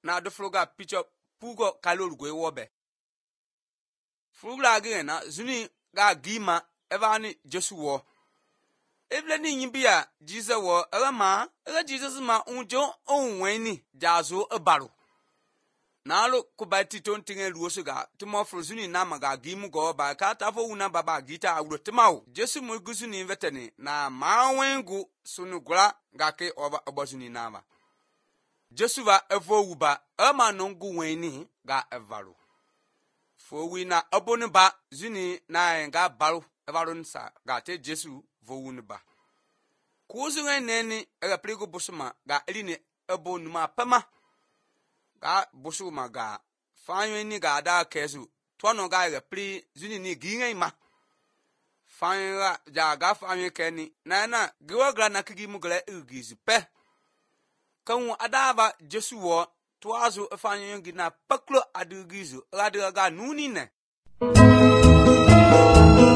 na do floga picho pugo kalor go wobe flugla ge na zuni ga gima evani Jesu wo evle ni yimbia Jesus wo ega Jesus ma unjo onweni jazo ebaro nalo kubati tontinge luosuga timo frozuni na maga gimu go ba ka tafo una baba gita awro timao Jesu mo gusuni veteni na mawengu sunugura gake obosuni nama Jesu va evo wuba ama nongu weni ga evaro fo wina abonu ba zuni na nga baro evaro nsa ga te Jesu vo wunu ba kuzu neni ega prigo busuma ga eline abonu ma pama ga busuma ga fanyo ni ga da kesu tono ga ega pri zuni ni ginga ma fanyo ga fanyo keni na gwa gra na kigi mugla ugizu pe kan adaba Jesu wo twazo fanyo ngi na paklo adugizu ga nuni ne